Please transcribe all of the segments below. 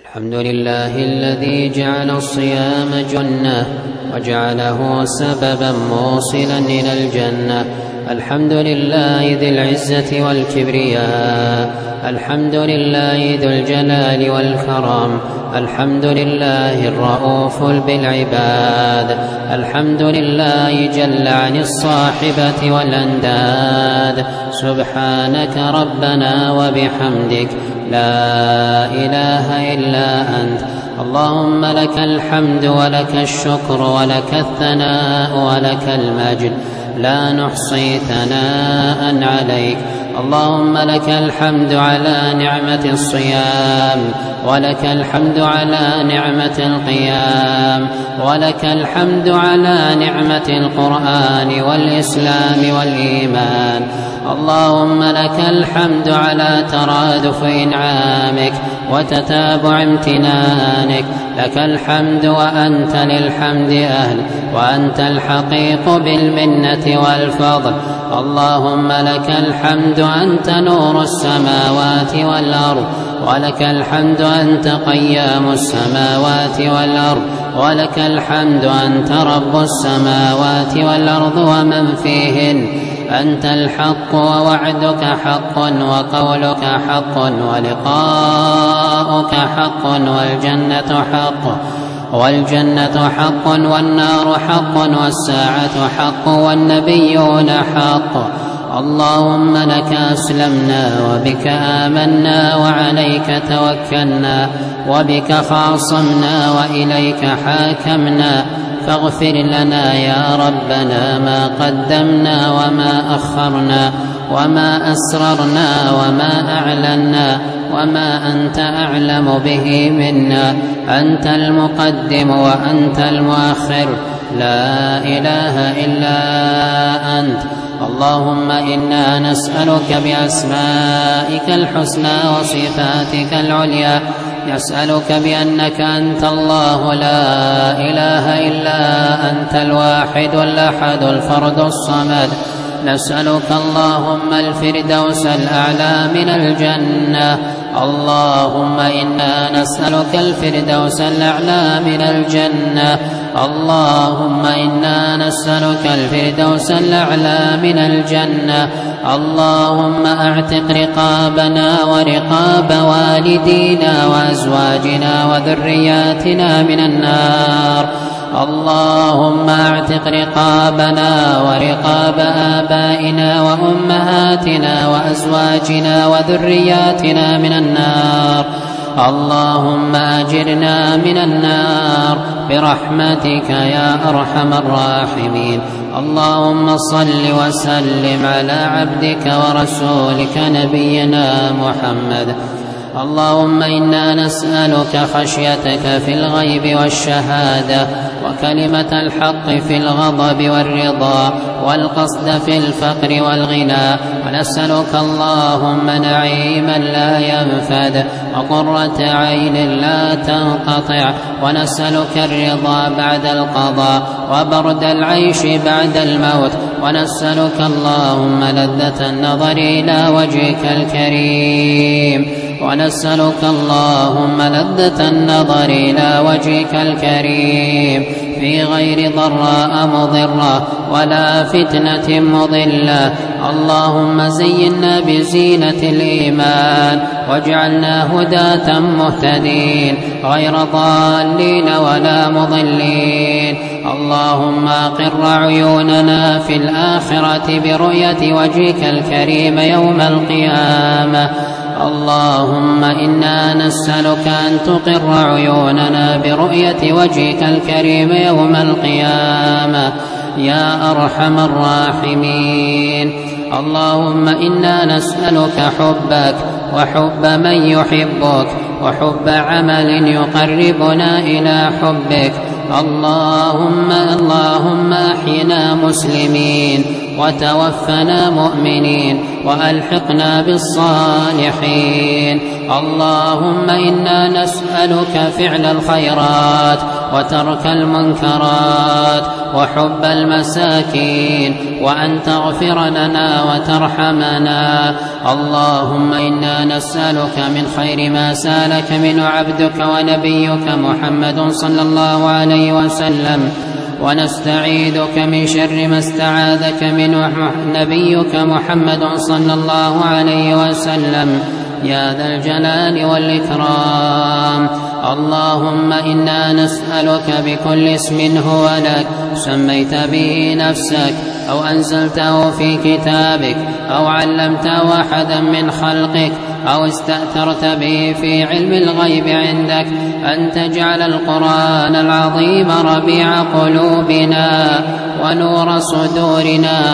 الحمد لله الذي جعل الصيام جنة وجعله سببا موصلا إلى الجنة. الحمد لله ذي العزة والكبرياء، الحمد لله ذو الجلال والكرم، الحمد لله الرؤوف بالعباد، الحمد لله جل عن الصاحبة والأنداد. سبحانك ربنا وبحمدك لا إله إلا أنت. اللهم لك الحمد ولك الشكر ولك الثناء ولك المجد، لا نحصي ثناء عليك. اللهم لك الحمد على نعمة الصيام، ولك الحمد على نعمة القيام، ولك الحمد على نعمة القرآن والإسلام والإيمان. اللهم لك الحمد على ترادف إنعامك وتتابع امتنانك. لك الحمد وأنت للحمد أهل، وأنت الحقيق بالمنة والفضل. اللهم لك الحمد أنت نور السماوات والأرض، ولك الحمد أنت قيام السماوات والأرض، ولك الحمد أنت رب السماوات والأرض ومن فيهن. أنت الحق ووعدك حق وقولك حق ولقاؤك حق والجنة حق والنار حق والساعة حق والنبيون حق. اللهم لك أسلمنا وبك آمنا وعليك توكلنا وبك خاصمنا وإليك حاكمنا. فاغفر لنا يا ربنا ما قدمنا وما أخرنا وما أسررنا وما أعلنا وما أنت أعلم به منا. أنت المقدم وأنت المؤخر، لا إله إلا أنت. اللهم إنا نسألك بأسمائك الحسنى وصفاتك العليا، نسألك بأنك أنت الله لا إله إلا أنت الواحد الأحد الفرد الصمد. نسألك اللهم الفردوس الأعلى من الجنة. اللهم إنا نسألك الفردوس الأعلى من الجنة. اللهم إنا نسألك الفردوس الأعلى من الجنة. اللهم أعتق رقابنا ورقاب والدينا وأزواجنا وذرياتنا من النار. اللهم اعتق رقابنا ورقاب آبائنا وأمهاتنا وأزواجنا وذرياتنا من النار. اللهم أجرنا من النار برحمتك يا أرحم الراحمين. اللهم صل وسلم على عبدك ورسولك نبينا محمد. اللهم إنا نسألك خشيتك في الغيب والشهادة، وكلمة الحق في الغضب والرضا، والقصد في الفقر والغنى. ونسألك اللهم نعيما لا ينفد وقرة عين لا تنقطع. ونسألك الرضا بعد القضاء وبرد العيش بعد الموت. ونسألك اللهم لذة النظر إلى وجهك الكريم. ونسألك اللهم لذة النظر إلى وجهك الكريم في غير ضراء مضرة ولا فتنة مضلة. اللهم زينا بزينة الإيمان واجعلنا هداة مهتدين غير ضالين ولا مضلين. اللهم أقر عيوننا في الآخرة برؤية وجهك الكريم يوم القيامة. اللهم إنا نسألك أن تقر عيوننا برؤية وجهك الكريم يوم القيامة يا أرحم الراحمين. اللهم إنا نسألك حبك وحب من يحبك وحب عمل يقربنا إلى حبك. اللهم أحينا مسلمين وتوفنا مؤمنين وألحقنا بالصالحين. اللهم إنا نسألك فعل الخيرات وترك المنكرات وحب المساكين، وأن تغفر لنا وترحمنا. اللهم إنا نسألك من خير ما سألك منه عبدك ونبيك محمد صلى الله عليه وسلم، ونستعيذك من شر ما استعاذك منه نبيك محمد صلى الله عليه وسلم، يا ذا الجلال والإكرام. اللهم إنا نسألك بكل اسم هو لك سميت به نفسك أو أنزلته في كتابك أو علمته أحدا من خلقك أو استأثرت به في علم الغيب عندك، أن تجعل القرآن العظيم ربيع قلوبنا ونور صدورنا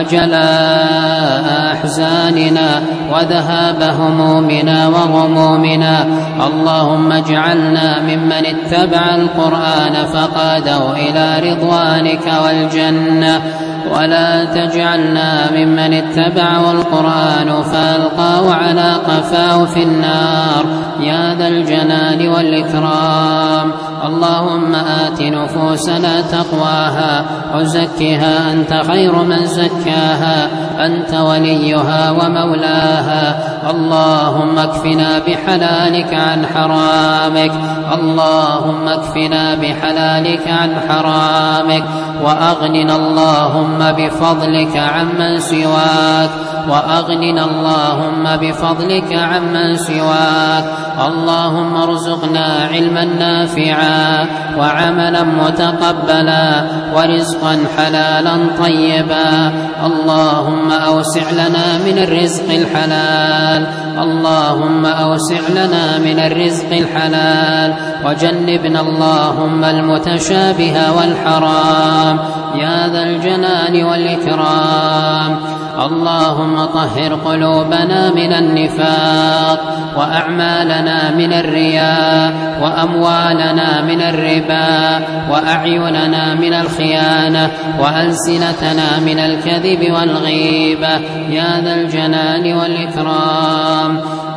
وجلاء أحزاننا وذهاب همومنا وغمومنا. اللهم اجعلنا ممن اتبع القرآن فقاده إلى رضوانك والجنة، ولا تجعلنا ممن اتبعوا القرآن فألقاه على قفاه في النار، يا ذا الجلال والإكرام. اللهم آت نفوسنا تقواها وزكها أنت خير من زكاها، أنت وليها ومولاها. اللهم اكفنا بحلالك عن حرامك، اللهم اكفنا بحلالك عن حرامك، وأغننا اللهم بفضلك عمن سواك، وأغننا اللهم بفضلك عمن سواك. اللهم ارزقنا علما نافعا وعملا متقبلا ورزقا حلالا طيبا. اللهم أوسع لنا من الرزق الحلال، اللهم أوسع لنا من الرزق الحلال، وجنبنا اللهم المتشابه والحرام، يا ذا الجلال والإكرام. اللهم طهر قلوبنا من النفاق، وأعمالنا من الرياء، وأموالنا من الربا، وأعيننا من الخيانة، وألسنتنا من الكذب والغيبة، يا ذا الجلال والإكرام.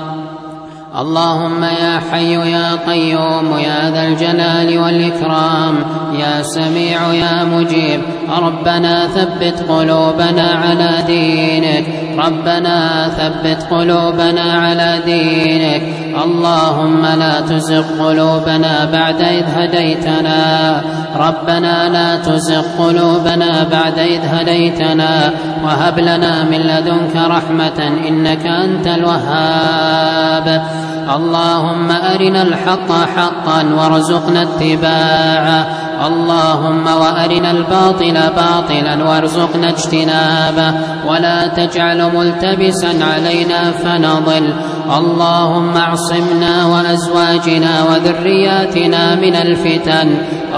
اللهم يا حي يا قيوم يا ذا الجلال والإكرام، يا سميع يا مجيب، ربنا ثبت قلوبنا على دينك، ربنا ثبت قلوبنا على دينك. اللهم لا تزغ قلوبنا بعد إذ هديتنا، ربنا لا تزغ قلوبنا بعد إذ هديتنا، وهب لنا من لدنك رحمة إنك أنت الوهاب. اللهم أرنا الحق حقا وارزقنا اتباعه، اللهم وأرنا الباطل باطلا وارزقنا اجتنابه، ولا تجعل ملتبسا علينا فنضل. اللهم اعصمنا وأزواجنا وذرياتنا من الفتن،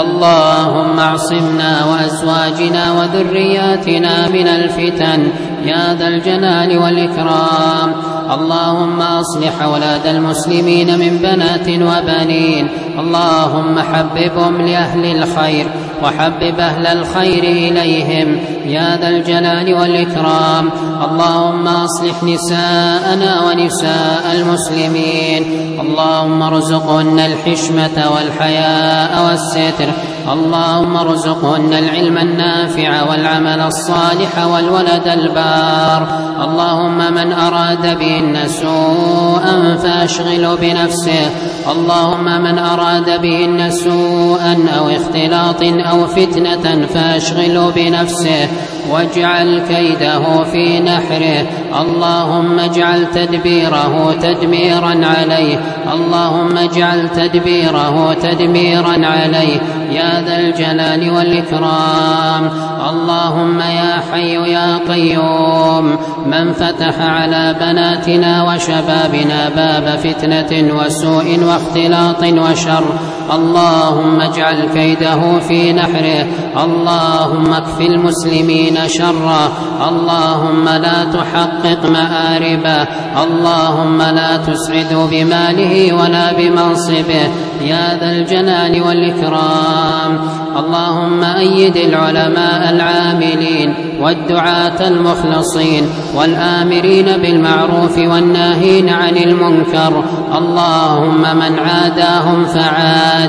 اللهم اعصمنا وأزواجنا وذرياتنا من الفتن، يا ذا الجلال والإكرام. اللهم أصلح أولاد المسلمين من بنات وبنين، اللهم حببهم لأهل الخير وحبب أهل الخير إليهم، يا ذا الجلال والإكرام. اللهم أصلح نساءنا ونساء المسلمين، اللهم ارزقهن الحشمة والحياء والستر، اللهم ارزقهن العلم النافع والعمل الصالح والولد البار. اللهم من أراد بهن سوءا فأشغله بنفسه، اللهم من أراد بهن سوءا أو اختلاط أو فتنة فأشغله بنفسه واجعل كيده في نحره. اللهم اجعل تدبيره تدميرا عليه، اللهم اجعل تدبيره تدميرا عليه، يا ذا الجلال والإكرام. اللهم يا حي يا قيوم، من فتح على بناتنا وشبابنا باب فتنة وسوء واختلاط وشر، اللهم اجعل كيده في نحره، اللهم اكف المسلمين شره، اللهم لا تحقق مآربه، اللهم لا تسعد بماله ولا بمنصبه، يا ذا الجلال والإكرام. اللهم أيد العلماء العاملين والدعاة المخلصين والآمرين بالمعروف والناهين عن المنكر، اللهم من عاداهم فعاده،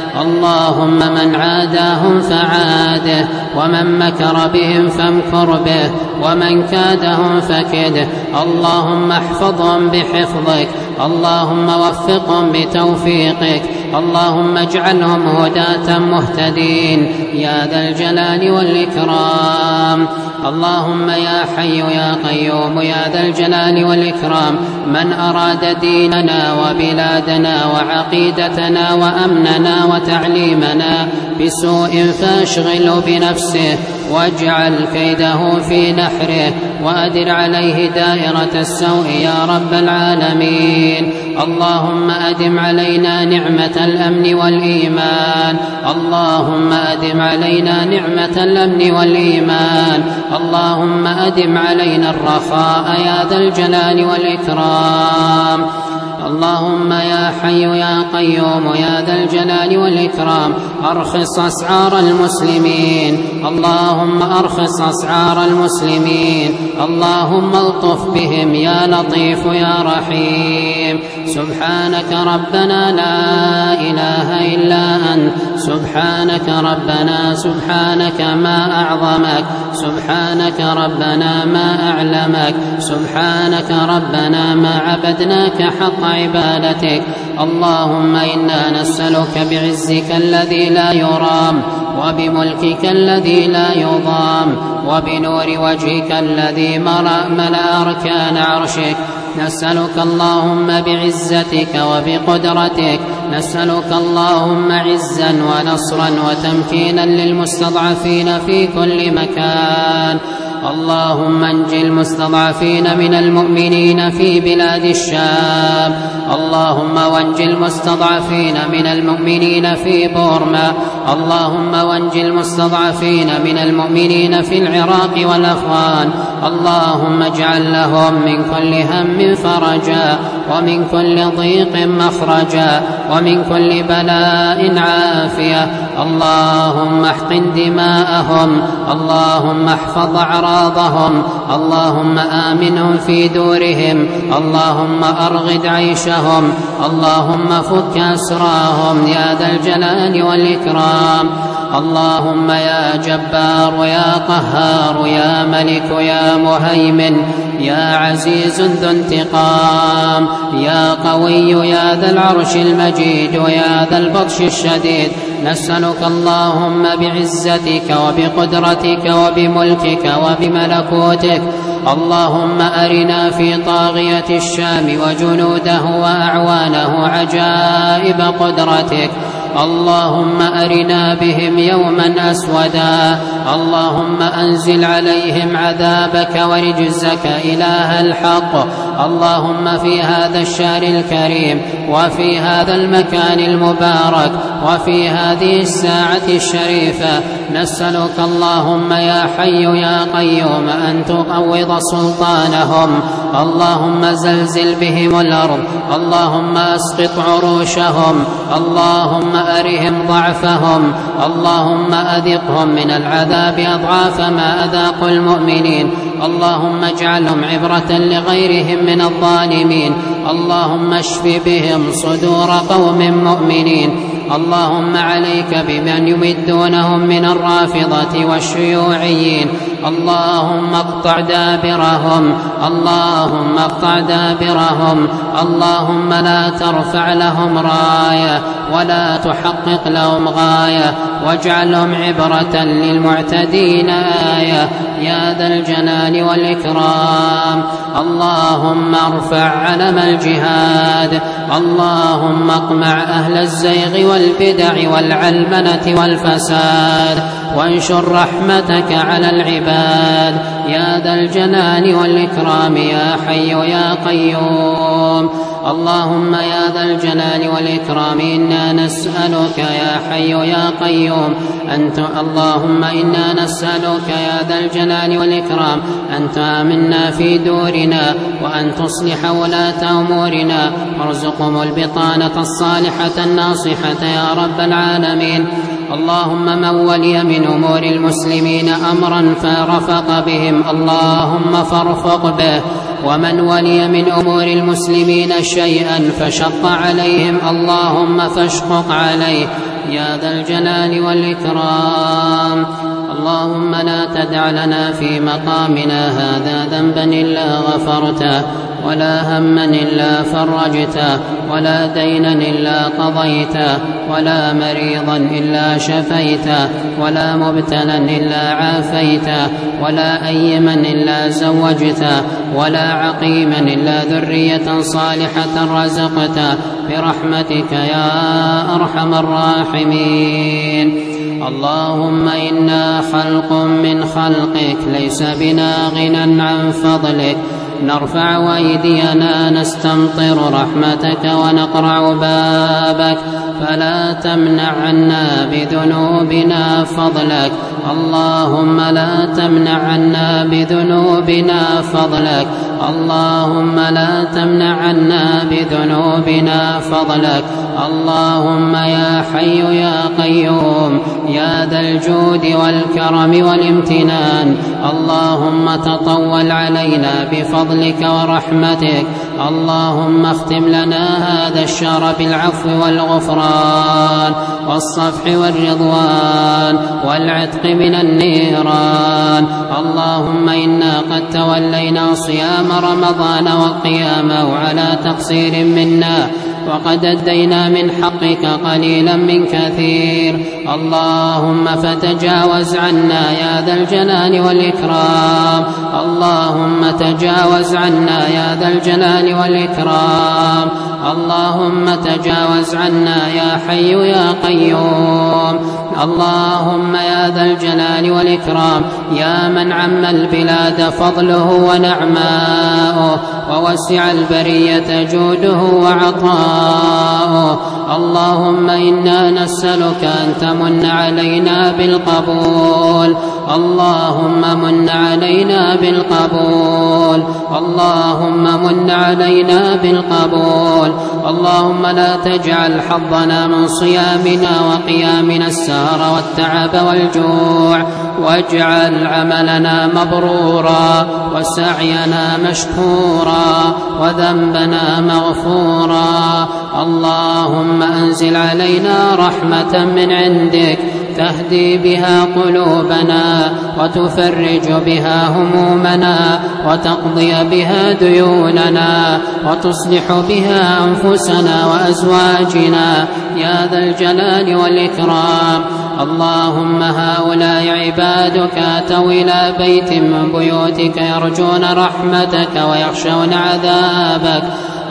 اللهم من عاداهم فعاده، ومن مكر بهم فامكر به، ومن كادهم فكده. اللهم احفظهم بحفظك، اللهم وفقهم بتوفيقك، اللهم اجعلهم هداة مهتدين يا ذا الجلال والإكرام. اللهم يا حي يا قيوم يا ذا الجلال والإكرام، من أراد ديننا وبلادنا وعقيدتنا وأمننا وتعليمنا بسوء فاشغله بنفسه، واجعل كيده في نحره، وأدر عليه دائرة السوء يا رب العالمين. اللهم أدم علينا نعمة الأمن والإيمان، اللهم أدم علينا نعمة الأمن والإيمان، اللهم أدم علينا الرخاء يا ذا الجلال والإكرام. اللهم يا حي يا قيوم يا ذا الجلال والإكرام، أرخص أسعار المسلمين، اللهم أرخص أسعار المسلمين، اللهم الطف بهم يا لطيف يا رحيم. سبحانك ربنا لا إله إلا أنت، سبحانك ربنا، سبحانك ما أعظمك، سبحانك ربنا ما أعلمك، سبحانك ربنا ما عبدناك حق عبادتك. اللهم إنا نسألك بعزك الذي لا يرام، وبملكك الذي لا يضام، وبنور وجهك الذي ملأ أركان عرشك، نسألك اللهم بعزتك وبقدرتك، نسألك اللهم عزا ونصرا وتمكينا للمستضعفين في كل مكان. اللهم انج المستضعفين من المؤمنين في بلاد الشام، اللهم وانج المستضعفين من المؤمنين في بورما، اللهم وانج المستضعفين من المؤمنين في العراق والأفغان. اللهم اجعل لهم من كل هم فرجا، ومن كل ضيق مخرجا، ومن كل بلاء عافية. اللهم احقن دماءهم، اللهم احفظ أعراضهم، اللهم آمنهم في دورهم، اللهم أرغد عيشهم، اللهم فك أسراهم يا ذا الجلال والإكرام. اللهم يا جبار يا قهار يا ملك يا مهيمن يا عزيز ذو انتقام يا قوي يا ذا العرش المجيد ويا ذا البطش الشديد، نسألك اللهم بعزتك وبقدرتك وبملكك وبملكوتك، اللهم أرنا في طاغية الشام وجنوده وأعوانه عجائب قدرتك، اللهم أرنا بهم يوما أسودا، اللهم أنزل عليهم عذابك ورجزك إله الحق. اللهم في هذا الشهر الكريم وفي هذا المكان المبارك وفي هذه الساعة الشريفة نسألك اللهم يا حي يا قيوم أن تقوض سلطانهم، اللهم زلزل بهم الأرض، اللهم أسقط عروشهم، اللهم أرهم ضعفهم، اللهم أذقهم من العذاب أضعاف ما أذاقوا المؤمنين، اللهم اجعلهم عبرة لغيرهم من الظالمين، اللهم اشف بهم صدور قوم مؤمنين. اللهم عليك بمن يمدونهم من الرافضة والشيوعيين، اللهم اقطع دابرهم، اللهم اقطع دابرهم، اللهم لا ترفع لهم راية ولا تحقق لهم غاية، واجعلهم عبرة للمعتدين آية يا ذا الجلال والإكرام. اللهم ارفع علم الجهاد، اللهم اقمع أهل الزيغ والبدع والعلمنة والفساد، وانشر رحمتك على العباد يا ذا الجلال والإكرام يا حي يا قيوم. اللهم يا ذا الجلال والإكرام إنا نسألك يا حي يا قيوم اللهم إنا نسألك يا ذا الجلال والإكرام أن تآمنا في دورنا، وأن تصلح ولاة أمورنا، وارزقهم البطانة الصالحة الناصحة يا رب العالمين. اللهم من ولي من أمور المسلمين أمرا فرفق بهم اللهم فارفق به، ومن ولي من أمور المسلمين شيئا فشق عليهم اللهم فاشقق عليه يا ذا الجلال والإكرام. اللهم لا تدع لنا في مقامنا هذا ذنبا إلا غفرته، ولا هما إلا فرجته، ولا دينا إلا قضيته، ولا مريضا إلا شفيته، ولا مبتلا إلا عافيته، ولا أيما إلا زوجته، ولا عقيما إلا ذرية صالحة رزقته برحمتك يا أرحم الراحمين. اللهم إنا خلق من خلقك ليس بنا غنى عن فضلك، نرفع أيدينا نستمطر رحمتك ونقرع بابك، فلا تمنع عنا بذنوبنا فضلك. اللهم لا تمنع عنا بذنوبنا فضلك، اللهم لا تمنع عنا بذنوبنا فضلك. اللهم يا حي يا قيوم يا ذا الجود والكرم والامتنان، اللهم تطول علينا بفضلك ورحمتك. اللهم اختم لنا هذا الشهر بالعفو والغفران والصفح والرضوان والعتق من النيران. اللهم إنا قد تولينا صيام رمضان وقيامه على تقصير منا، وقد أدينا من حقك قليلا من كثير. اللهم فتجاوز عنا يا ذا الجلال والإكرام، اللهم تجاوز عنا يا ذا الجلال والإكرام، اللهم تجاوز عنا يا حي يا قيوم. اللهم يا ذا الجلال والإكرام يا من عم البلاد فضله ونعماؤه، ووسع البرية جوده وعطاؤه. اللهم إنا نسألك أن تمن علينا بالقبول، اللهم من علينا بالقبول، اللهم من علينا بالقبول. اللهم لا تجعل حظنا من صيامنا وقيامنا السهر والتعب والجوع، واجعل عملنا مبرورا وسعينا مشكورا وذنبنا مغفورا. اللهم أنزل علينا رحمة من عندك تهدي بها قلوبنا وتفرج بها همومنا وتقضي بها ديوننا وتصلح بها أنفسنا وأزواجنا يا ذا الجلال والإكرام. اللهم هؤلاء عبادك أتوا إلى بيت من بيوتك يرجون رحمتك ويخشون عذابك.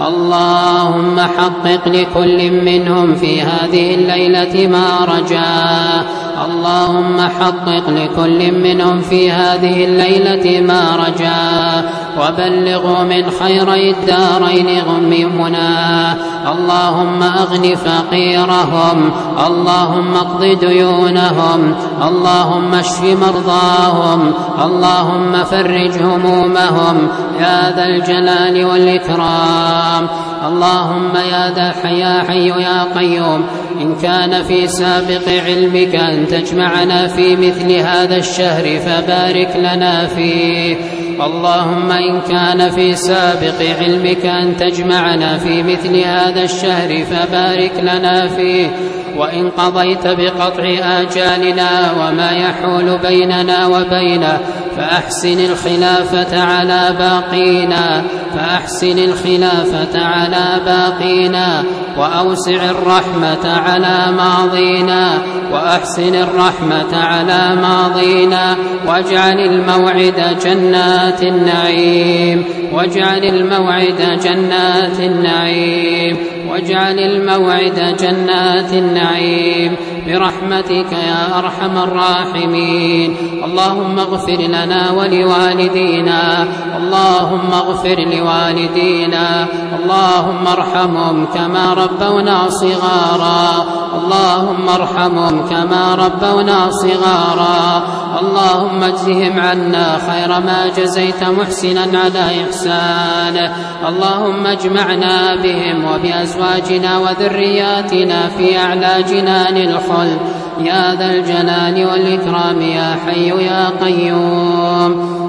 اللهم حقق لكل منهم في هذه الليلة ما رجاه، اللهم حقق لكل منهم في هذه الليلة ما رجاه، وبلغوا من خيري الدارين غممنا. اللهم أغن فقيرهم، اللهم اقض ديونهم، اللهم اشف مرضاهم، اللهم فرج همومهم يا ذا الجلال والإكرام. اللهم يا ذا الحي يا قيوم إن كان في سابق علمك أن تجمعنا في مثل هذا الشهر فبارك لنا فيه. اللهم إن كان في سابق علمك أن تجمعنا في مثل هذا الشهر فبارك لنا فيه. وإن قضيت بقطع آجالنا وما يحول بيننا وبينه فأحسن الخلافة على باقينا، فأحسن الخلافة على باقينا، وأوسع الرحمة على ماضينا، وأحسن الرحمة على ماضينا، واجعل الموعد جنات النعيم، واجعل الموعد جنات النعيم، واجعل الموعد جنات النعيم برحمتك يا أرحم الراحمين. اللهم اغفر لنا ولوالدينا، اللهم اغفر لوالدينا، اللهم ارحمهم كما ربونا صغارا، اللهم ارحمهم كما ربونا صغارا. اللهم اجزهم عنا خير ما جزيت محسنا على إحسانه. اللهم اجمعنا بهم وبأزواجنا وذرياتنا في أعلى جنان الخلد يا ذا الجلال والإكرام يا حي يا قيوم.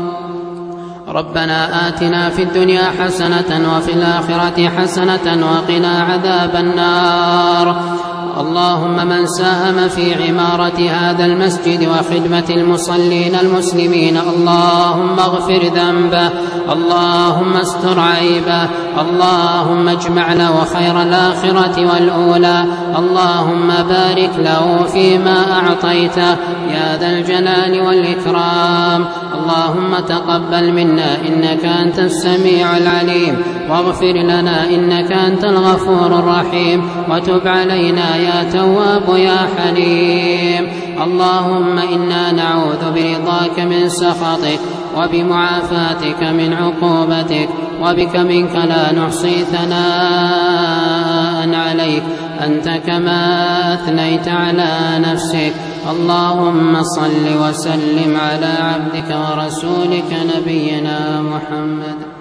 ربنا آتنا في الدنيا حسنة وفي الآخرة حسنة وقنا عذاب النار. اللهم من ساهم في عمارة هذا المسجد وخدمة المصلين المسلمين اللهم اغفر ذنبه، اللهم استر عيبه، اللهم اجمع له خير الآخرة والأولى، اللهم بارك له فيما أعطيته يا ذا الجلال والإكرام. اللهم تقبل منا إنك أنت السميع العليم، واغفر لنا إنك أنت الغفور الرحيم، وتب علينا يا تواب يا حليم. اللهم إنا نعوذ برضاك من سخطك وبمعافاتك من عقوبتك، وبك منك لا نحصي ثناء عليك أنت كما أثنيت على نفسك. اللهم صل وسلم على عبدك ورسولك نبينا محمد.